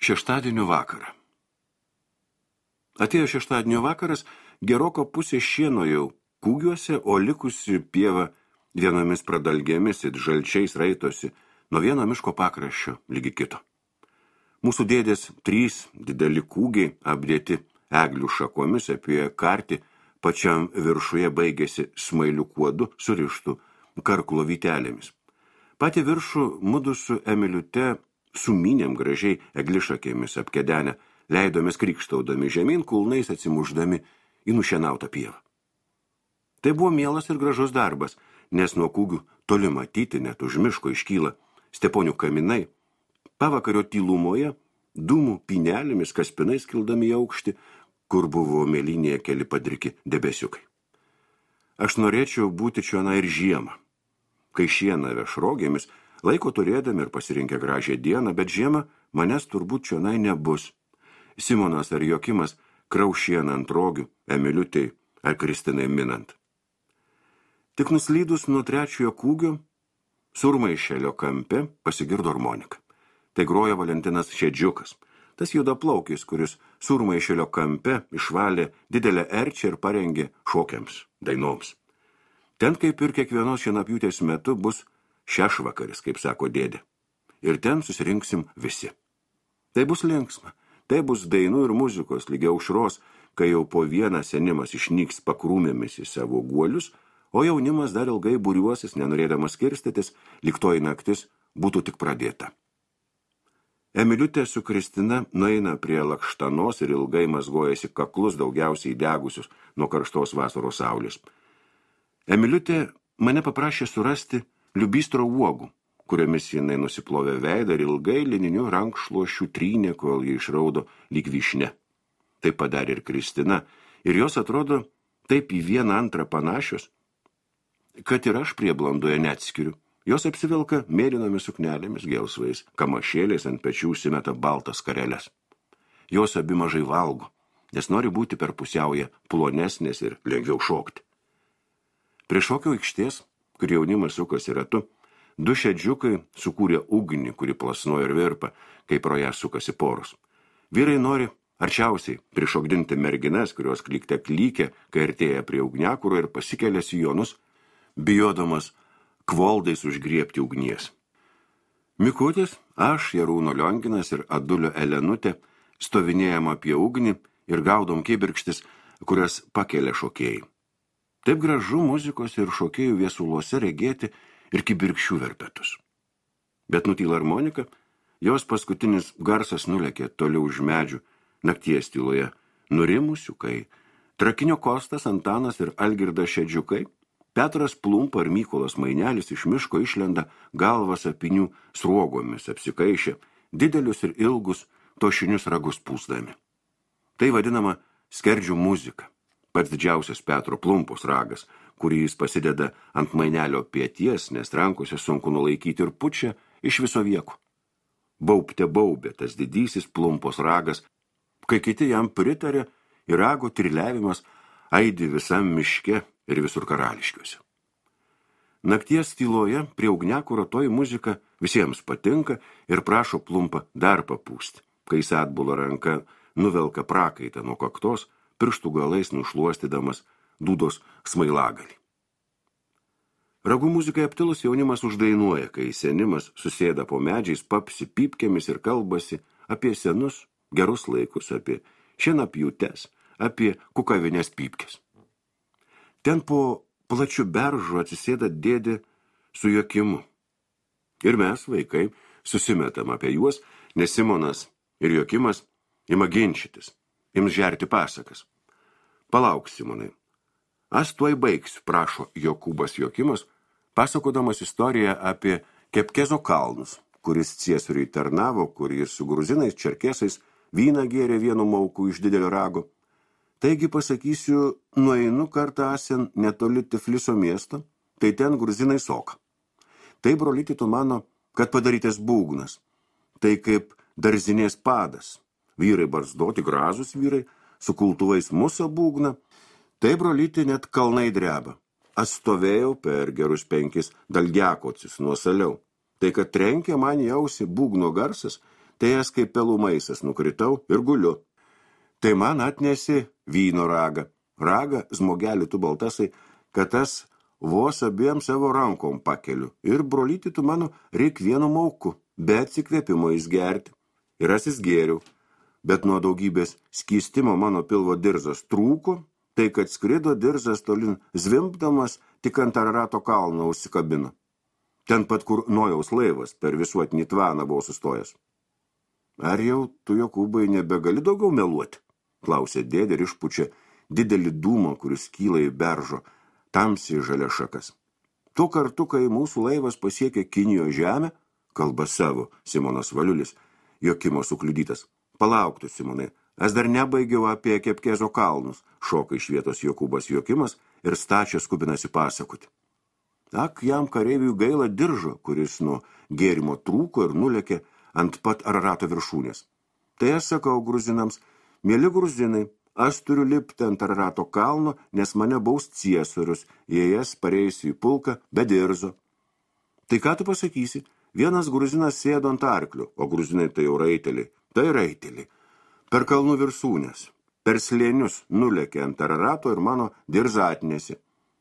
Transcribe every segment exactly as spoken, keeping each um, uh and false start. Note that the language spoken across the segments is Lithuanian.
Šeštadienio vakarą. Atėjo šeštadienio vakaras, geroko pusė šieno jau kūgiuose, o likusi pieva vienomis pradalgėmis ir žalčiais raitosi nuo vieno miško pakraščio lygi kito. Mūsų dėdės trys dideli kūgiai apdėti eglių šakomis apie kartį, pačiam viršuje baigėsi smailių kuodu surištų karklo vytelėmis. Patį viršų mudu su Emiliute sumynėm gražiai eglišakėmis apkedenę, leidomės krikštaudami žemyn, kulnais atsimuždami į nušienautą pievą. Tai buvo mielas ir gražus darbas, nes nuo kūgių toli matyti, net už miško iškyla steponių kaminai. Pavakario tylumoje dūmų pinelėmis kaspinais kildami į aukštį, kur buvo mėlynėje keli padriki debesiukai. Aš norėčiau būti čiona ir žiemą, kai šieną veš rogėmis, laiko turėdami ir pasirinkę gražią dieną, bet žiemą manęs turbūt čionai nebus. Simonas ar Jokimas kraus šieną ant rogių, Emiliutei ar Kristinai minant. Tik nuslydus nuo trečiojo kūgio, surmaišelio kampe pasigirdo armonika. Tai groja Valentinas Šedžiukas, tas juodaplaukis, kuris surmaišelio kampe išvalė didelę erčią ir parengė šokiams, dainoms. Ten, kaip ir kiekvienos šienapjūtės metu, bus šešvakaris, kaip sako dėdė. Ir ten susirinksim visi. Tai bus linksma, tai bus dainų ir muzikos lygia aušros, kai jau po vieną senimas išnyks pakrūmėmis į savo guolius, o jaunimas dar ilgai būriuosis, nenorėdamas skirstytis, lyg toji naktis būtų tik pradėta. Emiliutė su Kristina nueina prie lakštanos ir ilgai mazgojasi kaklus, daugiausiai degusius nuo karštos vasaros saulės. Emiliutė mane paprašė surasti liubystro uogų, kuriomis jinai nusiplovė veidą ir ilgai lininiu rankšluošiu trynė, kol jį išraudo lyg vyšne. Tai padarė ir Kristina, ir jos atrodo taip į vieną antrą panašios, kad ir aš prieblandoje neatskiriu. Jos apsivilka mėlynomis suknelėmis, gelsvais kamašėliais, ant pečių užsimeta baltas skareles. Jos abi mažai valgo, nes nori būti per pusiaują plonesnės ir lengviau šokti. Prie šokio aikštės, kur jaunimas sukasi ratu, du šedžiukai sukūrė ugnį, kuri plasnoja ir virpa, kai pro ją sukasi poros. Vyrai nori arčiausiai prišokdinti merginas, kurios klykte klykia, kai artėja prie ugniakuro ir pasikelia sijonus, bijodamas kvoldais užgriebti ugnies. Mikutis, aš, Jarūno Lionginas ir Adulio Elenutė stovinėjom apie ugnį ir gaudom kibirkštis, kurias pakelia šokėjai. Taip gražu muzikos ir šokėjų viesuluose regėti ir kibirkščių verpetus. Bet nutyla armonika, jos paskutinis garsas nulekė toliau už medžių, nakties tyloje, nurimusių, kai Trakinio Kostas, Antanas ir Algirdas Šedžiukai, Petras Plumpa ir Mykolas Mainelis iš miško išlenda galvas apinių sruogomis apsikaišę, didelius ir ilgus tošinius ragus pūsdami. Tai vadinama skerdžių muzika. Pats didžiausias Petro Plumpos ragas, kurį jis pasideda ant mainelio pieties, nes rankose sunku nulaikyti ir pučia iš viso vieko. Baubte baubė tas didysis Plumpos ragas, kai kiti jam pritarė ir rago triliavimas aidi visam miške ir visur karališkiuose. Nakties tyloje prie ugniakuro toji muzika visiems patinka ir prašo Plumpą dar papūsti, kai jis atbula ranka nuvelka prakaitą nuo kaktos, pirštų galais nušluostydamas dūdos smailagalį. Ragų muzikai aptilus jaunimas uždainuoja, kai senimas susėda po medžiais, papsi pypkėmis ir kalbasi apie senus gerus laikus, apie šienapjūtes, apie kukavinės pypkės. Ten po plačių beržų atsisėda dėdė su Jokimu. Ir mes, vaikai, susimetam apie juos, nes Simonas ir Jokimas ima ginčytis, ims žerti pasakas. Palauk, Simonai. Aš tuoj baigsiu, prašo Jokūbas Jokimas, pasakodamas istoriją apie Kepkezo kalnus, kuris Ciesoriui tarnavo, kur jis su gruzinais čerkesais vyną gėrė vienu mauku iš didelio rago. Taigi pasakysiu, nueinu kartą asen netoli Tifliso miesto, tai ten gruzinai soka. Tai, brolyti, tu mano, kad padarytas būgnas. Tai kaip darzinės padas. Vyrai barzdoti, gražus vyrai, su kultuvais musa būgna. Tai, brolyti, net kalnai dreba. Aš stovėjau per gerus penkis dalgiakocius nuosaliau. Tai, kad trenkė man į ausį būgno garsas, Tai es kaip pelų maisas nukritau ir guliu. Tai man atnesi vyno ragą. Ragą, žmogelį tu baltasai, kad tas vos abiem savo rankom pakeliu. Ir brolyti tu mano reik vienu mauku, bet atsikvėpimo įsgerti. Ir aš įsgėriau. Bet nuo daugybės skystimo mano pilvo dirzas trūko, tai kad skrido dirzas tolin zvimbdamas tik ant Ararato kalno užsikabino. Ten pat, kur Nojaus laivas per visuotinį tvaną buvo sustojęs. Ar jau tu, Jokūbai, nebegali daugiau meluoti? Klausė dėdė ir išpučia didelį dūmą, kuris kyla į beržo, tamsiai žalia šakas. Tuo kartu, kai mūsų laivas pasiekė Kinijos žemę, kalba savo Simonas Valiulis, Jokimo sukliudytas. Palauktų, Simonai, aš dar nebaigiau apie Kepkezo kalnus, šoka iš vietos Jokūbas Jokimas ir stačia skubinasi pasakoti. Ak, jam kareiviui gaila diržo, kuris nuo gėrimo trūko ir nulėkė ant pat Ararato viršūnės. Tai aš sakau gruzinams, mieli gruzinai, aš turiu lipti ant Ararato kalno, nes mane baus ciesorius, jei jas pareisiu į pulką be dirzo. Tai ką tu pasakysi? Vienas gruzinas sėdo ant arklių, o gruzinai tai jau raiteliai. Tai raiteliai. Per kalnų viršūnės, per slėnius nulėkė ant Ararato ir mano dirzą atnesi.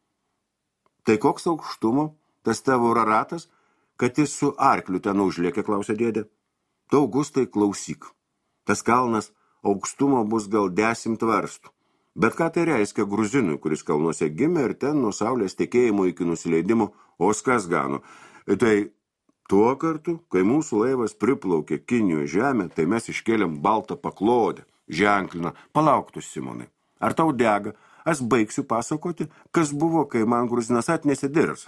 Tai koks aukštumo, tas tavo Araratas, kad jis su arkliu ten užlėkė, klausė dėdė. Tu, Augustai, klausyk. Tas kalnas aukštumo bus gal dešimt varstų. Bet ką tai reiškia gruzinui, kuris kalnuose gimė ir ten nuo saulės tekėjimo iki nusileidimo oskas gano. Tai tuo kartu, kai mūsų laivas priplaukė Kinijos žemę, tai mes iškėlėm baltą paklodę, ženkliną. Palauktų, Simonai, ar tau dega? Aš baigsiu pasakoti, kas buvo, kai man gruzinas atnešė dirzą.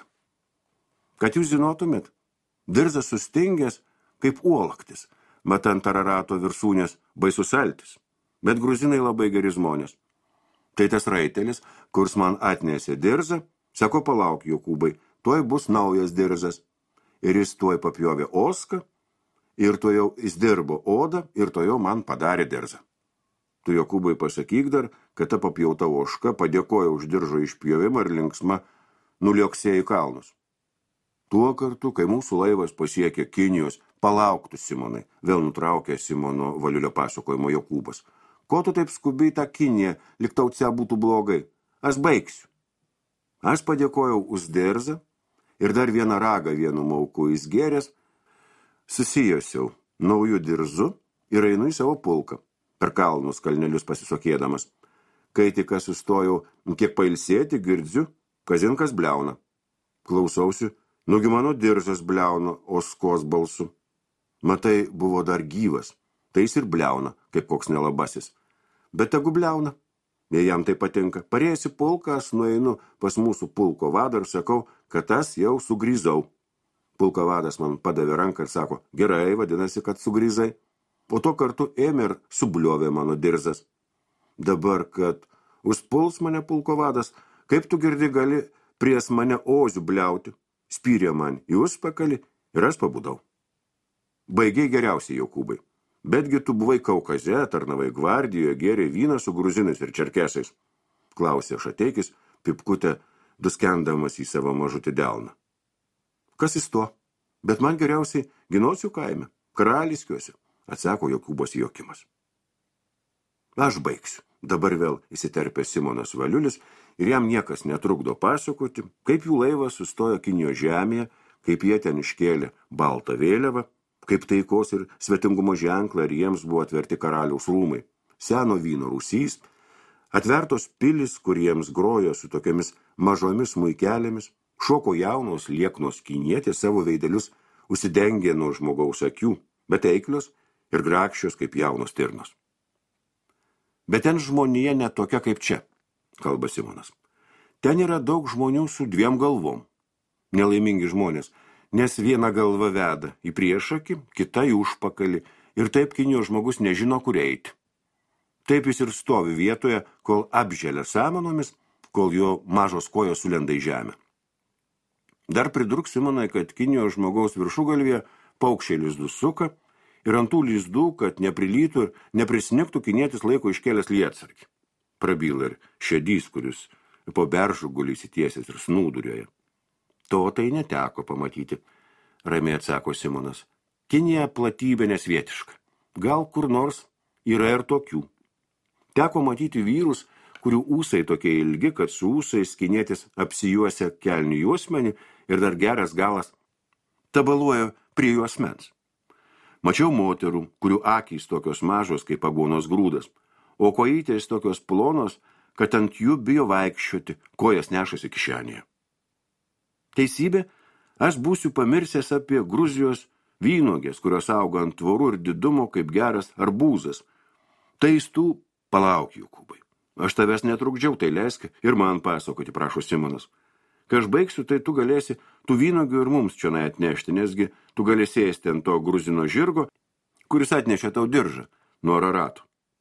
Kad jūs žinotumėt, dirzas sustingęs kaip uolaktis, matant Ararato viršūnės baisus altis, bet gruzinai labai geri žmonės. Tai tas raitelis, kurs man atnešė dirzą, sako, palauk, Jokūbai, tuoj bus naujas dirzas. Ir jis tuoj papjovė oską, ir tuoj jau jis dirbo odą, ir tuoj jau man padarė dirzą. Tu, Jokūbai, pasakyk dar, kad ta papjauta ožka padėkojo už diržo išpjovimą ir linksma nulioksėjo į kalnus. Tuo kartu, kai mūsų laivas pasiekė Kinijos, palauktų, Simonai, vėl nutraukė Simono Valiulio pasakojimo Jokūbas. Ko tu taip skubiai tą Kiniją, lyg tau čia būtų blogai? Aš baigsiu. Aš padėkojau už dirzą ir dar vieną ragą vienu mauku įsgėręs, susijosiau naujų dirzu ir einu į savo pulką, per kalnus kalnelius pasisokėdamas. Kai tik sustojau kiek pailsėti, girdžiu, kazinkas bliauna. Klausausi, nugi mano diržas bliauna oskos balsu. Matai, buvo dar gyvas, tai jis ir bliauna, kaip koks nelabasis. Bet tegu bliauna, jei jam tai patinka. Parėjęs į pulką, aš nueinu pas mūsų pulko vadą ir sakau, kad aš jau sugrįžau. Pulko vadas man padavė ranką ir sako, gerai, vadinasi, kad sugrįžai. Po to kartu ėmė ir subliovė mano dirzas. Dabar, kad užpuls mane pulko vadas, kaip tu girdi gali pries mane ozių bliauti, spyrė man į užpakalį ir aš pabudau. Baigiai geriausiai, Jokūbai. Betgi tu buvai Kaukaze, tarnavai gvardijoje, gėrė vyną su gruzinais ir čerkesais. Klausė Šateikis, pipkutė, duskendamas į savo mažutį delną. Kas jis to? Bet man geriausiai Ginosių kaime, Karališkiuose, atsako Jokūbas Jokimas. Aš baigsiu. Dabar vėl įsiterpė Simonas Valiulis ir jam niekas netrukdo pasakoti, kaip jų laivas sustojo Kinijos žemėje, kaip jie ten iškėlė baltą vėliavą, kaip taikos ir svetingumo ženklą ir jiems buvo atverti karaliaus rūmai, seno vyno rūsys, atvertos pilis, kur jiems grojo su tokiamis mažomis muikelėmis, šoko jaunos lieknos kinietės savo veidelius užsidengė nuo žmogaus akių, bet eiklios ir grakščios kaip jaunos stirnos. Bet ten žmonija ne tokia kaip čia, kalba Simonas. Ten yra daug žmonių su dviem galvom. Nelaimingi žmonės, nes viena galva veda į priešakį, kita į užpakalį, ir taip Kinijos žmogus nežino, kur eiti. Taip jis ir stovi vietoje, kol apželia samanomis, kol jo mažos kojos sulenda į žemę. Dar pridurk Simonai, kad Kinijos žmogaus viršugalvėje paukščiai lizdus suka, ir ant tų lizdų, kad neprilytų ir neprisnigtų, kinietis laiko iškėlęs lietsargį. Prabyla ir šedys, kuris po beržų guli įsitiesęs ir snūduriuoja. To tai neteko pamatyti, ramiai atsako Simonas. Kinija platybė nesvietiška. Gal kur nors yra ir tokių. Teko matyti vyrus, kurių ūsai tokie ilgi, kad su ūsais kinėtis apsijuosia kelnių juosmenį ir dar geras galas tabaluoja prie juosmens. Mačiau moterų, kurių akys tokios mažos kaip aguonos grūdas, o kojytės tokios plonos, kad ant jų bijo vaikščioti, kojas nešasi kišenėje. Teisybė, aš būsiu pamirsęs apie Gruzijos vynogės, kurios auga ant tvorų ir didumo kaip geras arbūzas. Tai tu palauk, Jokūbai. Aš tavęs netrukdžiau, tai leisk ir man pasakoti, prašo Simonas. Kai aš baigsiu, tai tu galėsi tų vynogių ir mums čionai atnešti, nesgi tu galėsi ėsti ant to gruzino žirgo, kuris atnešė tau diržą nuo Ararato.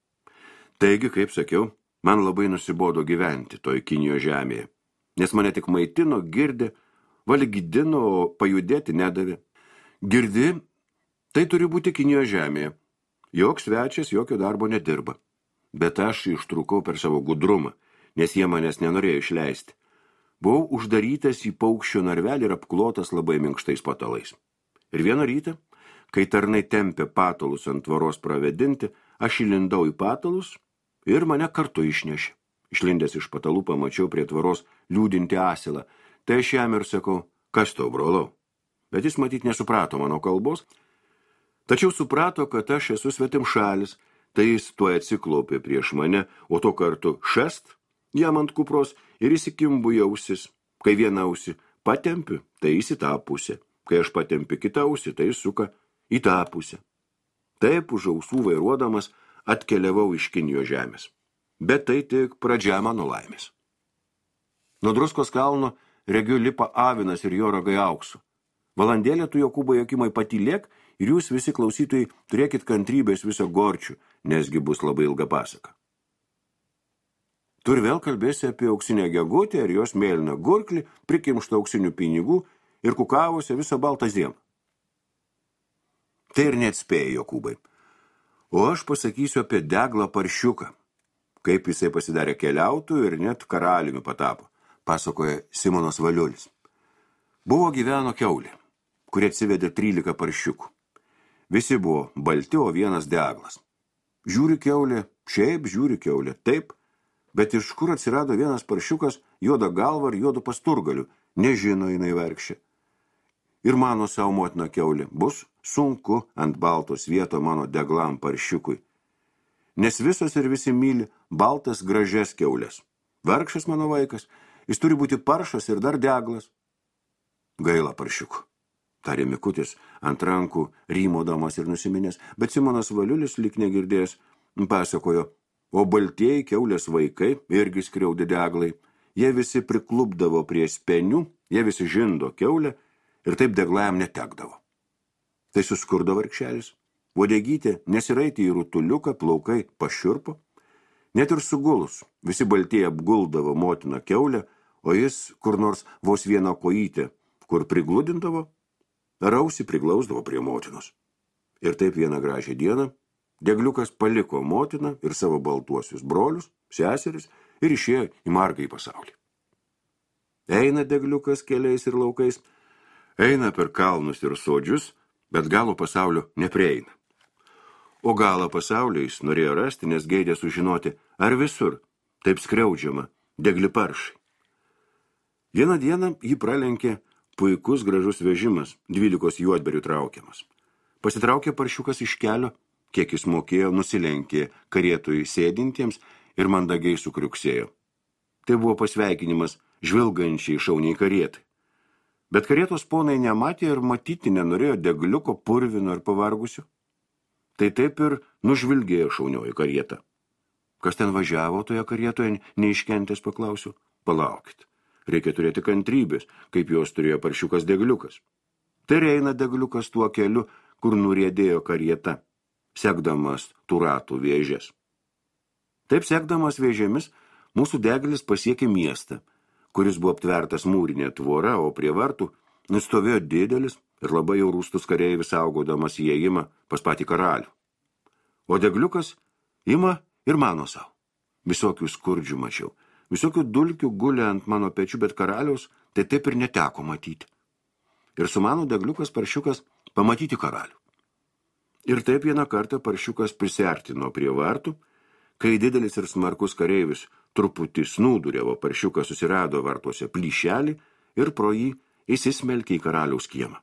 Taigi, kaip sakiau, man labai nusibodo gyventi toj Kinijos žemėje, nes mane tik maitino, girdė, valgydino, o pajudėti nedavė. Girdi, tai turi būti Kinijos žemėje. Joks svečias jokio darbo nedirba. Bet aš ištrūkau per savo gudrumą, nes jie manęs nenorėjo išleisti. Buvau uždarytas į paukščio narvelį ir apklotas labai minkštais patalais. Ir vieną rytą, kai tarnai tempė patalus ant tvoros pravedinti, aš įlindau į patalus ir mane kartu išnešė. Išlindęs iš patalų pamačiau prie tvoros liūdinti asilą. Tai aš jam ir sakau, kas tau, brolau? Bet jis matyt nesuprato mano kalbos, tačiau suprato, kad aš esu svetim šalis, tai jis tuoj atsiklaupė prieš mane, o to kartu šest jam ant kupros ir įsikimbu į ausis. Kai vieną ausį patempiu, tai jis į tą pusę. Kai aš patempiu kitą ausį, tai jis suka į tą pusę. Taip už ausų vairuodamas atkeliavau iš Kinijos žemės. Bet tai tik pradžia mano laimės. Nuo Druskos kalno regiu lipa avinas ir jo ragai auksu. Valandėlę tu, Jokūbai, Jokimai, patylėk ir jūs visi klausytojai turėkit kantrybės viso gorčių, nesgi bus labai ilga pasaka. Tu ir vėl kalbėsi apie auksinę gegutę ir jos mėlyną gurklį, prikimštą auksinių pinigų ir kukavusią visą baltą ziemą. Tai ir neatspėjo, Jokūbai. O aš pasakysiu apie deglą paršiuką, kaip jisai pasidarė keliautų ir net karaliumi patapo, pasakoja Simonas Valiulis. Buvo gyveno kiaulė, kurie atsivedė trylika paršiukų. Visi buvo balti, o vienas deglas. Žiūri kiaulė, šiaip žiūri kiaulė, taip, bet iš kur atsirado vienas paršiukas juoda galva ir juodu pasturgaliu, nežino jinai verkšė. Ir mano savo motina kiaulė, bus sunku ant baltos vieto mano deglam paršiukui. Nes visos ir visi myli baltas gražias kiaulės. Verkšas mano vaikas, jis turi būti paršas ir dar deglas. Gaila paršiukų, tarė Mikutis ant rankų, rymodamas ir nusiminęs, bet Simonas Valiulis lyg negirdėjęs pasakojo, o baltieji kiaulės vaikai irgi skriaudi deglai, jie visi priklupdavo prie spenių, jie visi žindo kiaulę ir taip deglajam netekdavo. Tai suskurdo vargšelis, uodegytė nesiraitė į rutuliuką, plaukai pašiurpo, net ir sugulus, visi baltieji apguldavo motiną kiaulę, o jis kur nors vos vieną kojytę, kur prigludindavo, ar ausį priglausdavo prie motinos. Ir taip vieną gražią dieną degliukas paliko motiną ir savo baltuosius brolius, seseris ir išėjo į margąjį pasaulį. Eina degliukas keliais ir laukais, eina per kalnus ir sodžius, bet galo pasaulio neprieina. O galą pasaulio jis norėjo rasti, nes geidė sužinoti, ar visur taip skriaudžiama degli paršai. Vieną dieną jį pralenkė puikus gražus vežimas, dvylikos juodberių traukiamas. Pasitraukė paršiukas iš kelio, kiek jis mokėjo, nusilenkė karietui sėdintiems ir mandagiai sukriuksėjo. Tai buvo pasveikinimas žvilgančiai šauniai karietai. Bet karietos ponai nematė ir matyti nenorėjo degliuko purvino ir pavargusių. Tai taip ir nužvilgėjo šaunioji karieta. Kas ten važiavo toje karietoje, neiškentęs paklausiu. Palaukit, reikia turėti kantrybės, kaip jos turėjo paršiukas degliukas. Tai eina degliukas tuo keliu, kur nuriedėjo karieta, sekdamas tų ratų vėžės. Taip sekdamas vėžėmis, mūsų deglis pasiekė miestą, kuris buvo aptvertas mūrinė tvora, o prie vartų nustovėjo didelis ir labai jau rūstus kareivis saugodamas įėjimą pas patį karalių. O degliukas ima ir mano savo. Visokių skurdžių mačiau, visokių dulkių gulė ant mano pečių, bet karaliaus tai taip ir neteko matyti. Ir su mano degliukas paršiukas pamatyti karalių. Ir taip vieną kartą paršiukas prisiartino prie vartų, kai didelis ir smarkus kareivis truputį snūduriavo, paršiukas susirado vartuose plyšelį ir pro jį įsismelkė į karaliaus kiemą.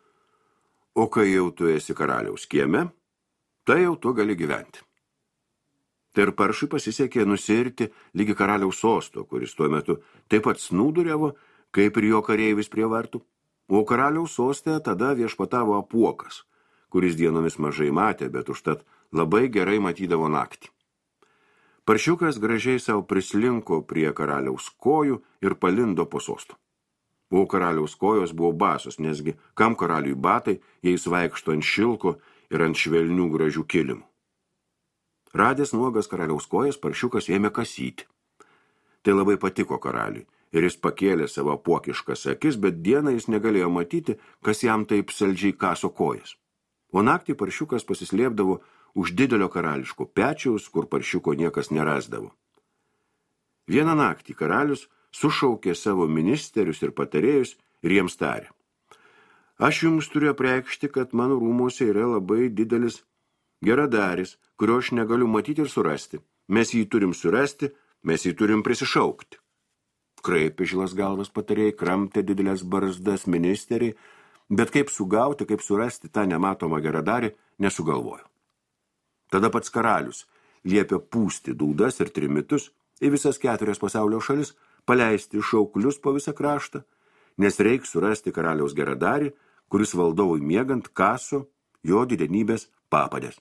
O kai jau tu esi karaliaus kieme, tai jau tu gali gyventi. Tai ir paršui pasisekė nusirti lygi karaliaus sosto, kuris tuo metu taip pat snūduriavo, kaip ir jo kareivis prie vartų, o karaliaus soste tada viešpatavo apuokas, kuris dienomis mažai matė, bet užtat labai gerai matydavo naktį. Paršiukas gražiai savo prislinko prie karaliaus kojų ir palindo po sostu. O karaliaus kojos buvo basos, nesgi kam karaliui batai, jei jis vaikšto ant šilko ir ant švelnių gražių kilimų. Radęs nuogas karaliaus kojas, paršiukas ėmė kasyti. Tai labai patiko karaliui ir jis pakėlė savo apuokiškas akis, bet dieną jis negalėjo matyti, kas jam taip saldžiai kaso kojas. O naktį paršiukas pasislėpdavo už didelio karališko pečiaus, kur paršiuko niekas nerasdavo. Vieną naktį karalius sušaukė savo ministerius ir patarėjus ir jiems tarė: Aš jums turiu apreikšti, kad mano rūmuose yra labai didelis geradaris, kurio aš negaliu matyti ir surasti. Mes jį turim surasti, mes jį turim prisišaukti. Kraipė žilas galvas patarėjai, kramtė didelės barzdas ministeriai, bet kaip sugauti, kaip surasti tą nematomą geradarį, nesugalvojo. Tada pats karalius liepė pūsti dūdas ir trimitus į visas keturias pasaulio šalis, paleisti šauklius po visą kraštą, nes reiks surasti karaliaus geradarį, kuris valdovui miegant kaso jo didenybės papadės.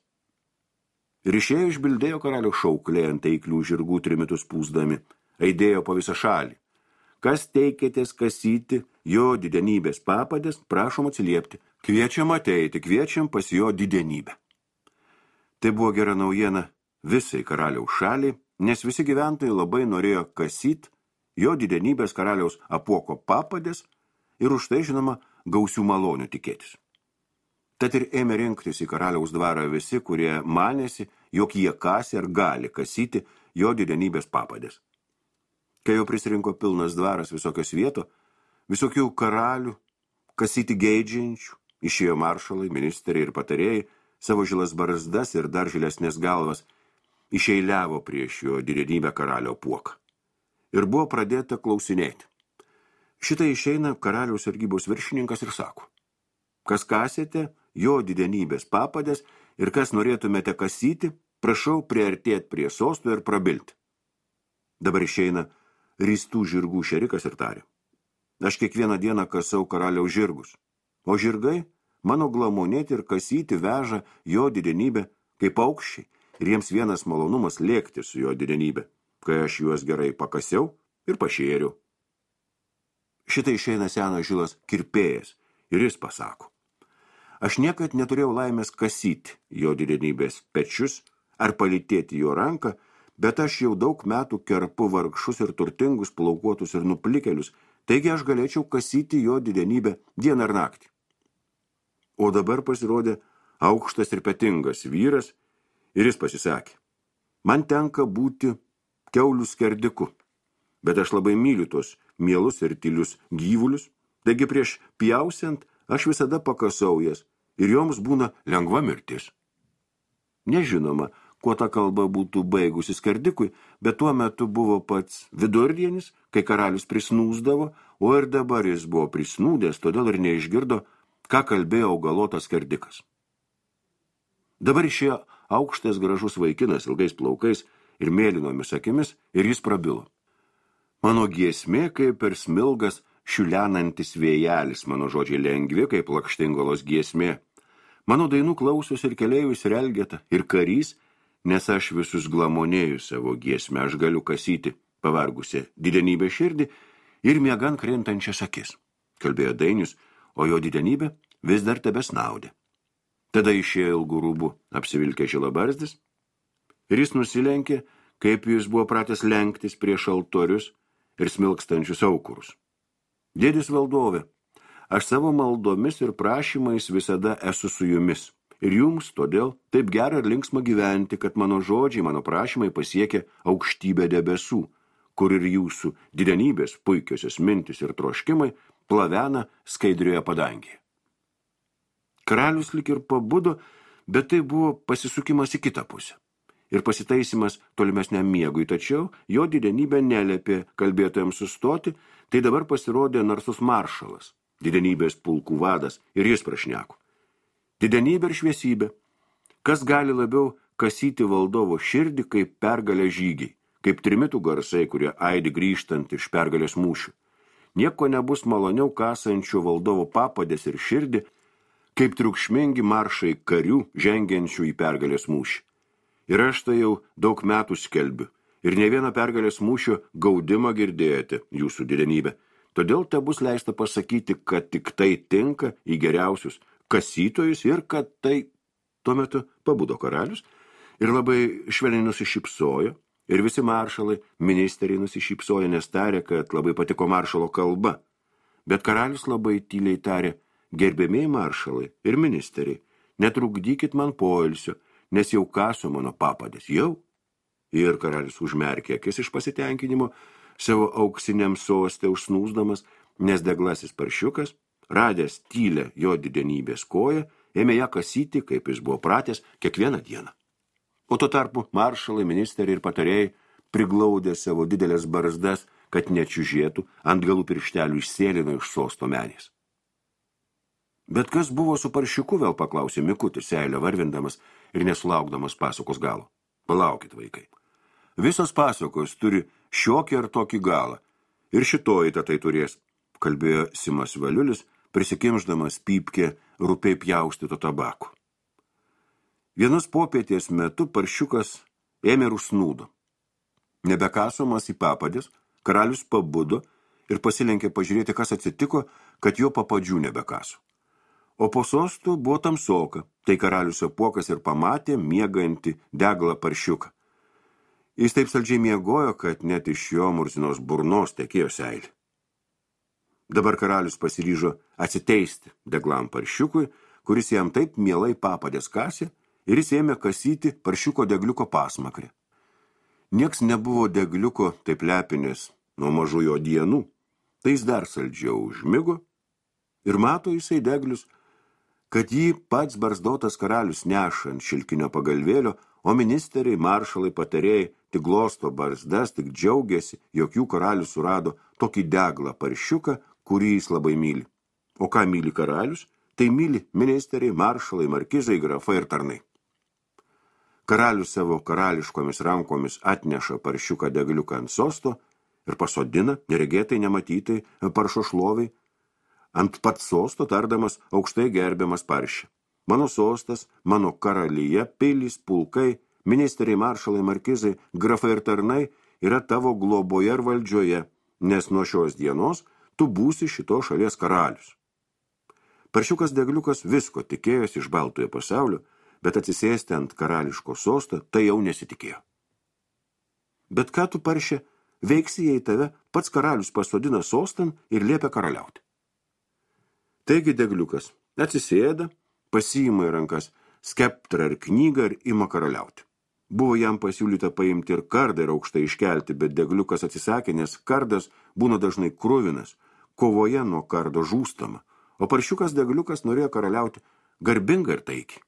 Ir išėjo išbildėjo karaliaus šaukliai ant eiklių žirgų trimitus pūsdami, aidėjo po visą šalį. Kas teikėtės kasyti jo didenybės papadės, prašom atsiliepti. Kviečiam ateiti, kviečiam pas jo didenybę. Tai buvo gera naujiena visai karaliaus šaliai, nes visi gyventojai labai norėjo kasyti jo didenybės karaliaus apuoko papadės ir už tai, žinoma, gausių malonių tikėtis. Tad ir ėmė rinktis į karaliaus dvarą visi, kurie manėsi, jog jie kasė ir gali kasyti jo didenybės papadės. Kai jau prisirinko pilnas dvaras visokios vieto, visokių karalių, kasyti geidžiančių, išėjo maršalai, ministeriai ir patarėjai, savo žilas barzdas ir dar žilesnės galvas, išeiliavo prieš jo didenybę karalio apuoką. Ir buvo pradėta klausinėti. Šitai išeina karaliaus sargybos viršininkas ir sako: Kas kasėte jo didenybės papadės ir kas norėtumėte kasyti, prašau priartėti prie sosto ir prabilti. Dabar išeina ristų žirgų šerikas ir tarė: Aš kiekvieną dieną kasau karaliaus žirgus, o žirgai mano glamonėti ir kasyti veža jo didenybę kaip paukščiai, ir jiems vienas malonumas lėkti su jo didenybė, kai aš juos gerai pakasiau ir pašėriau. Šitai išeina senas žilas kirpėjas ir jis pasako: Aš niekad neturėjau laimės kasyti jo didenybės pečius ar palytėti jo ranką, bet aš jau daug metų kerpu vargšus ir turtingus, plaukuotus ir nuplikelius, taigi aš galėčiau kasyti jo didenybę dieną ir naktį. O dabar pasirodė aukštas ir petingas vyras ir jis pasisakė: Man tenka būti kiaulių skerdiku, bet aš labai myliu tos mielus ir tylius gyvulius, taigi prieš pjausiant aš visada pakasau jas ir joms būna lengva mirtis. Nežinoma, kuo ta kalba būtų baigusi skerdikui, bet tuo metu buvo pats vidurdienis, kai karalius prisnūsdavo, o ir dabar jis buvo prisnūdęs, todėl ir neišgirdo, ką kalbėjo augalotas skerdikas. Dabar išėjo aukštas gražus vaikinas ilgais plaukais ir mėlynomis akimis, ir jis prabilo: Mano giesmė kaip per smilgas šiulenantis vėjelis, mano žodžiai lengvi kaip lakštingalos giesmė. Mano dainų klausos ir keleivis ir elgeta, ir karys, nes aš visus glamonėjų savo giesmę, aš galiu kasyti pavargusią didenybę širdį ir miegan krintančias akis, kalbėjo dainius, o jo didenybė vis dar tebesnaudė. Tada išėjo ilgų rūbų apsivilkė žilabarzdis ir jis nusilenkė, kaip jis buvo pratęs lenktis prieš altorius ir smilkstančius aukurus. Dėdis valdove, aš savo maldomis ir prašymais visada esu su jumis. Ir jums todėl taip gera ir linksma gyventi, kad mano žodžiai, mano prašymai pasiekia aukštybę debesų, kur ir jūsų didenybės puikiosios mintis ir troškimai plavena skaidrioje padangėje. Karalius lik ir pabudo, bet tai buvo pasisukimas į kitą pusę ir pasitaisimas tolimesniam miegui, tačiau jo didenybė neliepė kalbėtojams sustoti, tai dabar pasirodė narsus maršalas, didenybės pulkų vadas, ir jis prašneko. Didenybė ir šviesybė, kas gali labiau kasyti valdovo širdį kaip pergalę žygiai, kaip trimitų garsai, kurie aidi grįžtant iš pergalės mūšių. Nieko nebus maloniau kasančių valdovo papadės ir širdį, kaip triukšmingi maršai karių žengiančių į pergalės mūšį. Ir aš tai jau daug metų skelbiu, ir ne vieną pergalės mūšio gaudimą girdėjote, jūsų didenybė. Todėl te bus leista pasakyti, kad tik tai tinka į geriausius kasytojus ir kad tai tuo metu pabudo karalius ir labai švelniai nusišypsojo, ir visi maršalai, ministeriai nusišypsojo, nes tarė, kad labai patiko maršalo kalba. Bet karalius labai tyliai tarė, gerbėmiai maršalai ir ministeriai, netrukdykit man poilsio, nes jau kaso mano papadės, jau. Ir karalius užmerkė akis iš pasitenkinimo, savo auksiniam soste užsnūsdamas, nes deglasis paršiukas, radęs tylę jo didenybės koją, ėmė ją kasyti, kaip jis buvo pratęs, kiekvieną dieną. O tuo tarpu maršalai, ministeriai ir patarėjai priglaudė savo didelės barzdas, kad nečiužėtų, ant galų pirštelių išsėlino iš sosto menės. Bet kas buvo su paršiuku, vėl paklausė Mikutis, seilę varvindamas ir nesulaukdamas pasakos galo. Palaukit, vaikai. Visos pasakos turi šiokį ar tokį galą, ir šitoji tai turės, kalbėjo Simas Valiulis, prisikimždamas pypkę rupiai pjaustyto tabako. Vienos popietės metu paršiukas ėmė ir užsnūdo. Nebekasomas į papadės, karalius pabudo ir pasilenkė pažiūrėti, kas atsitiko, kad jo papadžių nebekaso. O po sostų buvo tamsoka, tai karalius apuokas ir pamatė miegantį deglą paršiuką. Jis taip saldžiai miegojo, kad net iš jo murzinos burnos tekėjo seilė. Dabar karalius pasiryžo atsiteisti deglam paršiukui, kuris jam taip mielai papadės kasė, ir jis ėmė kasyti paršiuko degliuko pasmakrę. Nieks nebuvo degliuko taip lepinės nuo mažų jo dienų, tai jis dar saldžiau užmigo ir mato jisai deglius, kad jį pats barzdotas karalius neša ant šilkinio pagalvėlio, o ministeriai, maršalai, patarėjai tik glosto barzdas, tik džiaugiasi, jog jų karalius surado tokį deglą paršiuką, kurį jis labai myli. O ką myli karalius? Tai myli ministeriai, maršalai, markizai, grafai ir tarnai. Karalius savo karališkomis rankomis atneša paršiuką degliuką ant sosto ir pasodina, neregėtai nematytai, paršo šloviai, ant pat sosto tardamas aukštai gerbiamas paršį. Mano sostas, mano karalyje, pilys, pulkai, ministeriai, maršalai, markizai, grafai ir tarnai yra tavo globoje ir valdžioje, nes nuo šios dienos tu būsi šito šalies karalius. Paršiukas degliukas visko tikėjosi iš baltojo pasaulio, bet atsisėsti ant karališko sosto tai jau nesitikėjo. Bet ką tu, paršė, veiksi, jei tave pats karalius pasodina sostan ir liepia karaliauti? Taigi degliukas atsisėda, pasiima į rankas skeptrą ir knygą ir ima karaliauti. Buvo jam pasiūlyta paimti ir kardą ir aukštai iškelti, bet degliukas atsisakė, nes kardas būna dažnai kruvinas, kovoje nuo kardo žūstama, o paršiukas degliukas norėjo karaliauti garbingai ir taikiai.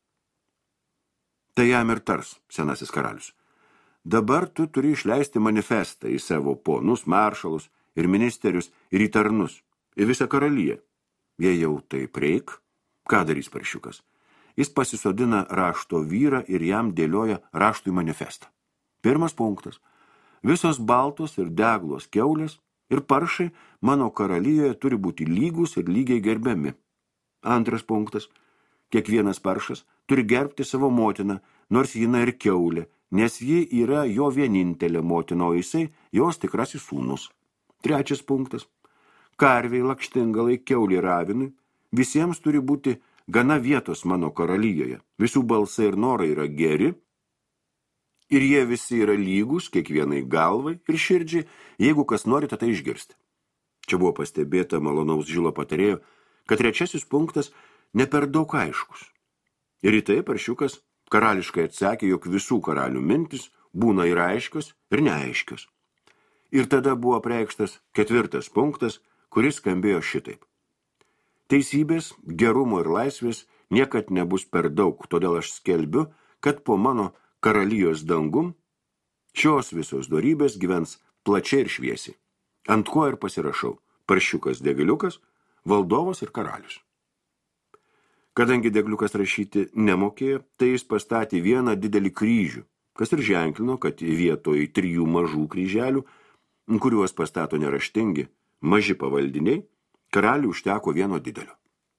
Tai jam ir tars senasis karalius. Dabar tu turi išleisti manifestą į savo ponus, maršalus ir ministerius ir į tarnus, į visą karalyje. Jei jau taip reik, ką darys paršiukas? Jis pasisodina rašto vyrą ir jam dėlioja raštui manifestą. Pirmas punktas. Visos baltos ir deglos kiaulės ir paršai mano karalyjoje turi būti lygus ir lygiai gerbiami. Antras punktas. Kiekvienas paršas turi gerbti savo motiną, nors jina ir kiaulė, nes ji yra jo vienintelė motina, o jisai jos tikrasis sūnus. Trečias punktas. Karviai, lakštingalai, kiaulė ir avinui, visiems turi būti gana vietos mano karalyjoje. Visų balsai ir norai yra geri, ir jie visi yra lygus, kiekvienai galvai ir širdžiai, jeigu kas norite tai išgirsti. Čia buvo pastebėta malonaus žilo patarėjo, kad trečiasis punktas ne per daug aiškus. Ir į tai paršiukas karališkai atsakė, jog visų karalių mintis būna ir aiškios, ir neaiškios. Ir tada buvo apreikštas ketvirtas punktas, kuris skambėjo šitaip. Teisybės, gerumo ir laisvės niekad nebus per daug, todėl aš skelbiu, kad po mano karalijos dangum šios visos dorybės gyvens plačiai ir šviesiai. Ant ko ir pasirašau Paršiukas Degiliukas, valdovas ir karalius. Kadangi Degliukas rašyti nemokėjo, tai jis pastatė vieną didelį kryžių, kas ir ženklino, kad vietoj trijų mažų kryželių, kuriuos pastato neraštingi, maži pavaldiniai, karaliui užteko vieno didelio.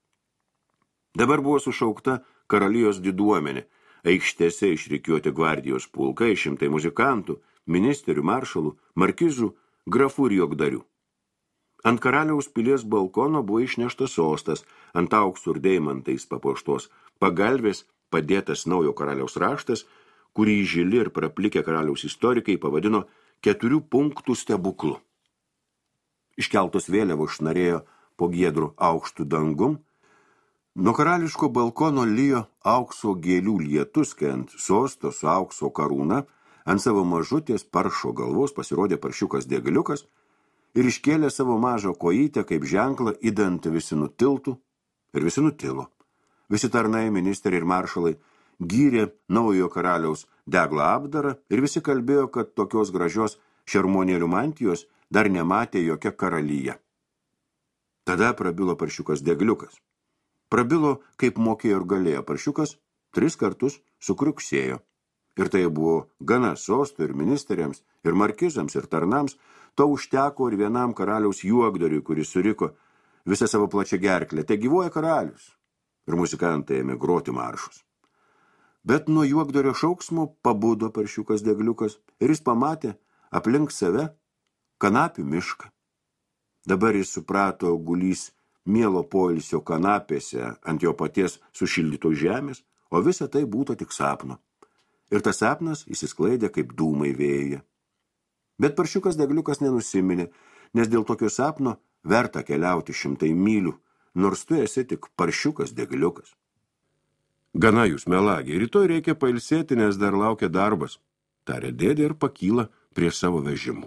Dabar buvo sušaukta karalijos diduomenė, aikštėse išrikiuoti gvardijos pulkai, šimtai muzikantų, ministerių, maršalų, markizų, grafų ir jogdarių. Ant karaliaus pilies balkono buvo išneštas sostas, ant auksų ir deimantais papuoštos pagalvės padėtas naujo karaliaus raštas, kurį žili ir praplikę karaliaus istorikai pavadino keturių punktų stebuklu. Iškeltos vėliavos šnarėjo po giedru aukštų dangum. Nuo karališko balkono lijo aukso gėlių lietus, kai ant sosto su aukso karūna ant savo mažutės paršo galvos pasirodė Paršiukas Degiliukas ir iškėlė savo mažą kojytę kaip ženklą, idant visi nutiltų, ir visi nutilo. Visi tarnai, ministeriai ir maršalai gyrė naujojo karaliaus deglą apdarą ir visi kalbėjo, kad tokios gražios šermonėlių mantijos dar nematė jokia karalyja. Tada prabilo Paršiukas Degiliukas. Prabilo, kaip mokėjo ir galėjo. Paršiukas tris kartus sukriuksėjo. Ir tai buvo gana sostų ir ministeriams, ir markizams, ir tarnams. To užteko ir vienam karaliaus juokdariui, kuris suriko visą savo plačią gerklę. Te gyvuoja karalius. Ir muzikantai ėmė groti maršus. Bet nuo juokdario šauksmo pabudo Paršiukas Degiliukas ir jis pamatė aplink save kanapių mišką. Dabar jis suprato gulys mielo poilsio kanapėse ant jo paties sušildyto žemės, o visa tai būtų tik sapno. Ir tas sapnas įsisklaidė kaip dūmai vėjuje. Bet Paršiukas Degiliukas nenusiminė, nes dėl tokio sapno verta keliauti šimtai mylių, nors tu esi tik Paršiukas Degiliukas. Gana jūs, melagiai, rytoj reikia pailsėti, nes dar laukia darbas, tarė dėdė ir pakyla prie savo vežimų.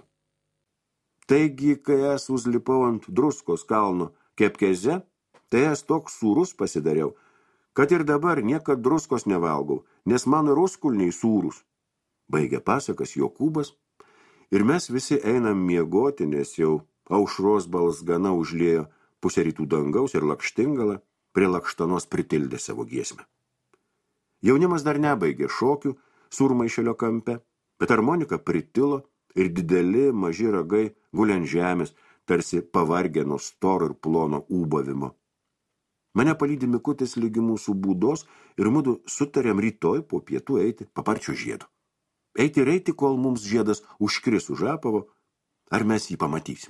Taigi, kai es užlipau ant druskos kalno kepkeze, tai es toks sūrus pasidariau, kad ir dabar niekad druskos nevalgau, nes mano ruskulniai sūrus. Baigė pasakas Jokūbas, ir mes visi einam miegoti, nes jau aušros balsgana užliejo pusę rytų dangaus ir lakštingala prie lakštanos pritildė savo giesmę. Jaunimas dar nebaigė šokių surmaišelio kampe, bet harmonika pritilo ir dideli maži ragai guli ant žemės, tarsi pavargę nuo storo ir plono ūbavimo. Mane palydi Mikutis lygi mūsų būdos ir mudu sutarėm rytoj po pietų eiti paparčio žiedo. Eiti ir eiti, kol mums žiedas užkris už apavo, ar mes jį pamatysim.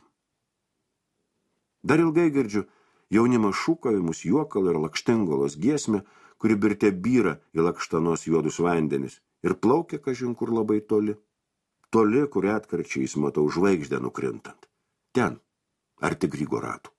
Dar ilgai girdžiu jaunimo šūkavimus, juokalą ir lakštingolos giesmę, kuri birte byra į lakštanos juodus vandenis ir plaukia kažin kur labai toli. Toli, kur retkarčiais matau žvaigždę nukrintant. Ten, arti Grigo ratų.